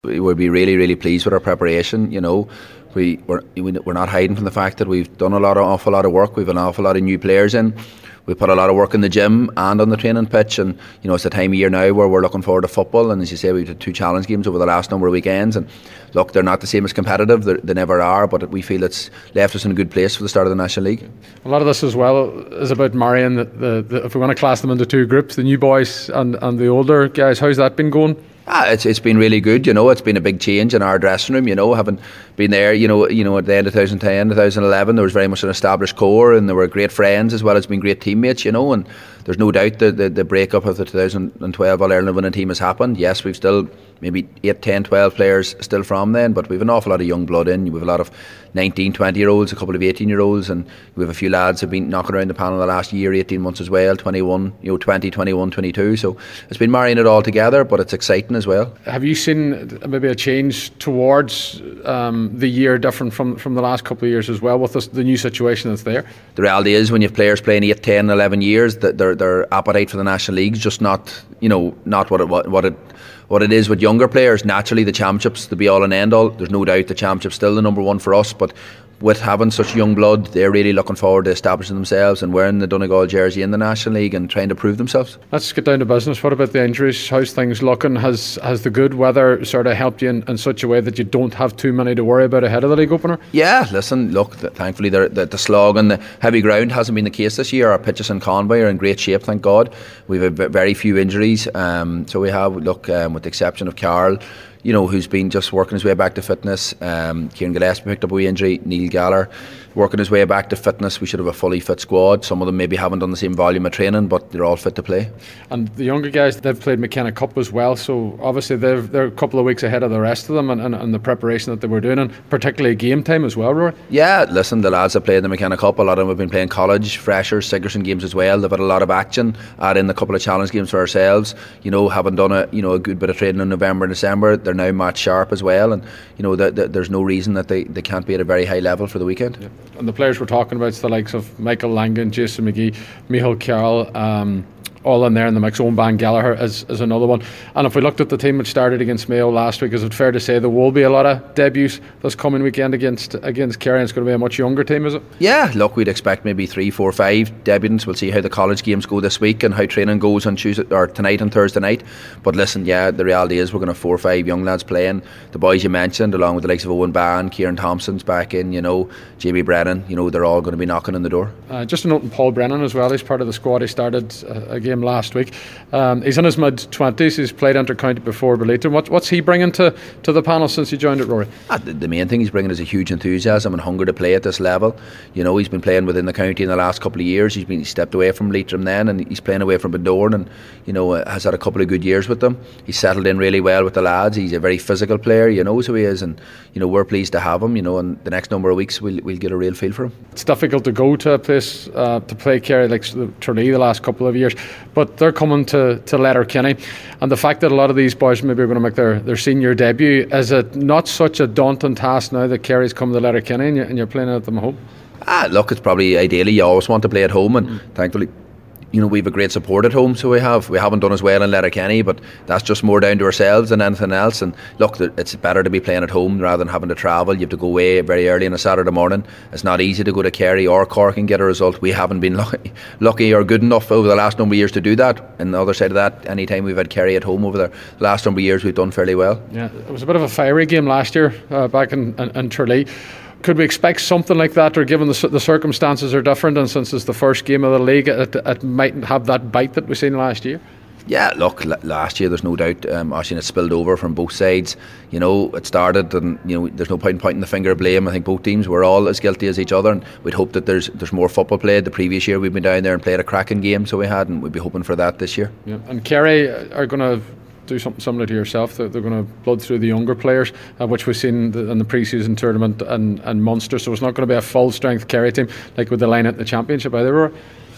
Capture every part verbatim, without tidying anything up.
We would be really, really pleased with our preparation. You know, we we're, we're not hiding from the fact that we've done a lot of awful lot of work. We've an awful lot of new players in. We put a lot of work in the gym and on the training pitch, and you know it's the time of year now where we're looking forward to football. And as you say, we've had two challenge games over the last number of weekends, and look, they're not the same as competitive. They're, they never are, but we feel it's left us in a good place for the start of the National League. A lot of this as well is about marrying the, the, the if we want to class them into two groups, the new boys and, and the older guys. How's that been going? Ah, it's it's been really good. You know, it's been a big change in our dressing room. You know, having been there, you know, you know, at the end of twenty ten, twenty eleven, there was very much an established core, and there were great friends as well as being great teammates. You know, and there's no doubt that the, the breakup of the two thousand twelve All Ireland winning team has happened. Yes, we've still maybe eight, ten, twelve players still from then, but we've an awful lot of young blood in. We've a lot of nineteen, twenty year olds, a couple of eighteen year olds, and we have a few lads who've been knocking around the panel the last year, eighteen months as well, twenty-one, you know, twenty, twenty-one, twenty-two. So it's been marrying it all together, but it's exciting as well. Have you seen maybe a change towards um, the year different from, from the last couple of years as well with this, the new situation that's there? The reality is when you have players playing eight, ten, eleven years, that their their appetite for the National League's just not, you know, not what it what, what it what it is with younger players. Naturally, the Championship's the be all and end all. There's no doubt the Championship's still the number one for us, but with having such young blood, they're really looking forward to establishing themselves and wearing the Donegal jersey in the National League and trying to prove themselves. Let's get down to business. What about the injuries? How's things looking? Has has the good weather sort of helped you in, in such a way that you don't have too many to worry about ahead of the league opener? Yeah, listen, look, th- thankfully the, the, the slog and the heavy ground hasn't been the case this year. Our pitches in Conway are in great shape, thank God. We've had very few injuries, um, so we have, look, um, with the exception of Carl, you know, who's been just working his way back to fitness. Um, Kieran Gillespie picked up a wee injury. Neil Gallagher working his way back to fitness. We should have a fully fit squad. Some of them maybe haven't done the same volume of training, but they're all fit to play. And the younger guys, they've played McKenna Cup as well, so obviously they're, they're a couple of weeks ahead of the rest of them and, and, and the preparation that they were doing, and particularly game time as well, Rory. Yeah, listen, the lads that played the McKenna Cup, a lot of them have been playing college, freshers, Sigerson games as well. They've had a lot of action, add in a couple of challenge games for ourselves. You know, having done a you know a good bit of training in November and December, they're now match sharp as well, and you know the, the, there's no reason that they, they can't be at a very high level for the weekend. Yeah. And the players we're talking about, the likes of Michael Langan, Jason McGee, Michael Carroll, um, all in there in the mix. Owen Van Gallagher is, is another one. And if we looked at the team which started against Mayo last week, is it fair to say there will be a lot of debuts this coming weekend against against Kerry, and it's going to be a much younger team, is it? Yeah, look, we'd expect maybe three, four, five debutants. We'll see how the college games go this week and how training goes on Tuesday or tonight and Thursday night. But listen, yeah, the reality is we're going to have four or five young lads playing. The boys you mentioned, along with the likes of Owen Ban, Kieran Thompson's back in, you know, Jamie Brennan, you know, they're all going to be knocking on the door. Uh, just a note on Paul Brennan as well. He's part of the squad. He started a, a game last week. Um, he's in his mid twenties. He's played inter-county before Burleigh. What, what's he bringing to, to the panel since he joined it, Rory? Ah, the, the main thing he's bringing is a huge enthusiasm and hunger to play at this level. You know, he's been playing within the county in the last couple of years. He's been he stepped away from Leitrim then, and he's playing away from Bundoran, and you know uh, has had a couple of good years with them. He's settled in really well with the lads. He's a very physical player. You know who he is, and you know we're pleased to have him. You know, and the next number of weeks we'll we'll get a real feel for him. It's difficult to go to a place uh, to play Kerry like Tralee the last couple of years, but they're coming to to Letterkenny, and the fact that a lot of these boys maybe are going to make their, their senior debut, is it not such a daunting task now that Kerry's come to Letterkenny and you're, and you're playing at them at home? Ah, look, it's probably ideally you always want to play at home, and mm. thankfully, you know, we have a great support at home, so we have. We haven't done as well in Letterkenny, but that's just more down to ourselves than anything else. And look, it's better to be playing at home rather than having to travel. You have to go away very early on a Saturday morning. It's not easy to go to Kerry or Cork and get a result. We haven't been lucky, lucky or good enough over the last number of years to do that. And the other side of that, any time we've had Kerry at home over the last number of years, we've done fairly well. Yeah, it was a bit of a fiery game last year uh, back in, in, in Tralee. Could we expect something like that, or given the, the circumstances are different, and since it's the first game of the league, it, it mightn't have that bite that we've seen last year? Yeah, look, l- last year there's no doubt, um, Oisin, it spilled over from both sides. You know, it started, and you know, there's no point in pointing the finger of blame. I think both teams were all as guilty as each other, and we'd hope that there's there's more football played. The previous year we've been down there and played a cracking game, so we had, and we'd be hoping for that this year. Yeah, and Kerry are going to do something similar to yourself. They're, they're going to blood through the younger players, uh, which we've seen in the pre-season tournament and, and Munster, so it's not going to be a full strength Kerry team like with the line at the Championship either.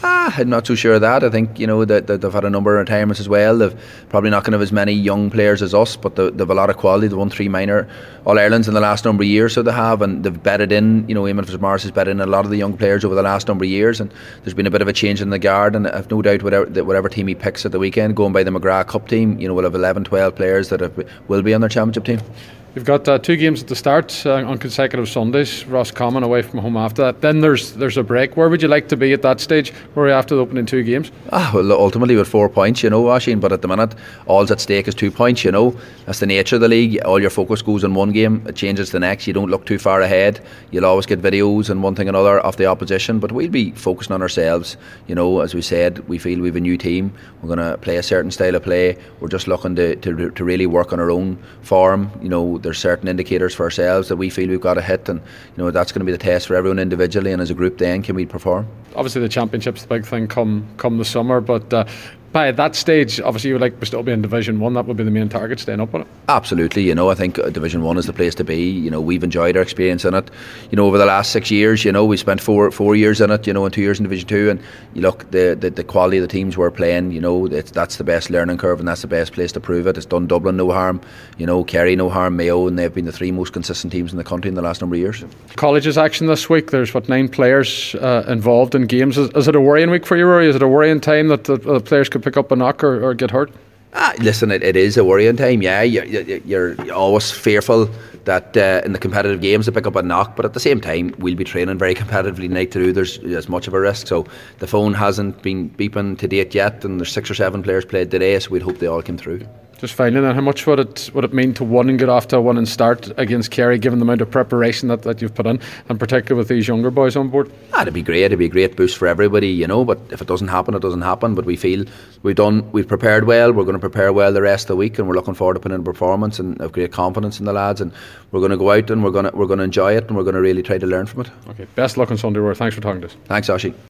Ah, I'm not too sure of that. I think, you know, that, that they've had a number of retirements as well. They've probably not going to have as many young players as us, but they, they've a lot of quality. They've won three minor All-Irelands in the last number of years, so they have, and they've bedded in, you know, Eamon Fitzmaurice has bedded in a lot of the young players over the last number of years, and there's been a bit of a change in the guard, and I've no doubt whatever, that whatever team he picks at the weekend, going by the McGrath Cup team, you know, we'll have eleven, twelve players that have, will be on their championship team. You've got uh, two games at the start uh, on consecutive Sundays. Roscommon away from home after that. Then there's there's a break. Where would you like to be at that stage? Where are you after the opening two games? Ah, well, ultimately with four points, you know, Oisín. But at the minute, all's at stake is two points. You know, that's the nature of the league. All your focus goes on one game. It changes the next. You don't look too far ahead. You'll always get videos and one thing or another of the opposition. But we'll be focusing on ourselves. You know, as we said, we feel we've a new team. We're going to play a certain style of play. We're just looking to, to to really work on our own form. You know, there's certain indicators for ourselves that we feel we've got to hit, and you know that's going to be the test for everyone individually, and as a group then can we perform. Obviously the championship's the big thing come come the summer, but uh, by that stage obviously you would like to still be in Division one. That would be the main target, staying up on it. Absolutely, you know, I think Division one is the place to be. You know, we've enjoyed our experience in it. You know, over the last six years, you know, we spent four four years in it, you know, and two years in Division two, and you look, the, the, the quality of the teams we're playing, you know, it's, that's the best learning curve, and that's the best place to prove it. It's done Dublin no harm, you know, Kerry no harm, Mayo, and they've been the three most consistent teams in the country in the last number of years. College's action this week, there's what, nine players uh, involved in games. Is, is it a worrying week for you, Rory? Is it a worrying time that the, the players could pick up a knock or, or get hurt? Ah, listen, it, it is a worrying time, yeah. You're, you're, you're always fearful that uh, in the competitive games they pick up a knock, but at the same time we'll be training very competitively night through. There's as much of a risk, so the phone hasn't been beeping to date yet, and there's six or seven players played today, so we'd hope they all came through. Just finally then, how much would it would it mean to one and get off to a one and start against Kerry, given the amount of preparation that, that you've put in, and particularly with these younger boys on board? Ah, it'd be great. It'd be a great boost for everybody, you know. But if it doesn't happen, it doesn't happen. But we feel we've done, we've prepared well. We're going to prepare well the rest of the week, and we're looking forward to putting in a performance and have great confidence in the lads. And we're going to go out and we're going to we're going to enjoy it, and we're going to really try to learn from it. Okay, best luck on Sunday, Rory. Thanks for talking to us. Thanks, Oisín.